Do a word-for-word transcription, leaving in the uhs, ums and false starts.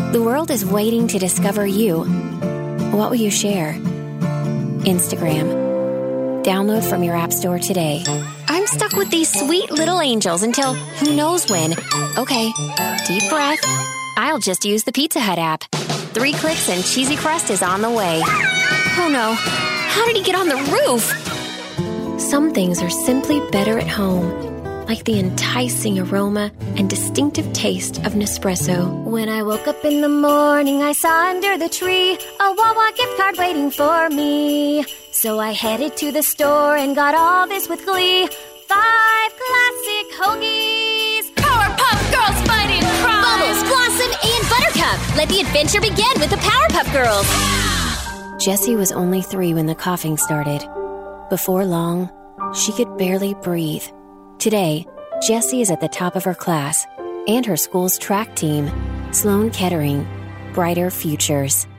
The world is waiting to discover you. What will you share? Instagram. Download from your app store today. I'm stuck with these sweet little angels until who knows when. Okay, deep breath. I'll just use the Pizza Hut app. Three clicks and cheesy crust is on the way. Oh no, how did he get on the roof? Some things are simply better at home, like the enticing aroma and distinctive taste of Nespresso. When I woke up in the morning, I saw under the tree a Wawa gift card waiting for me. So I headed to the store and got all this with glee. Five classic hoagies. Powerpuff Girls fighting crime. Bubbles, Blossom, and Buttercup. Let the adventure begin with the Powerpuff Girls. Jessie was only three when the coughing started. Before long, she could barely breathe. Today, Jessie is at the top of her class and her school's track team, Sloan Kettering, Brighter Futures.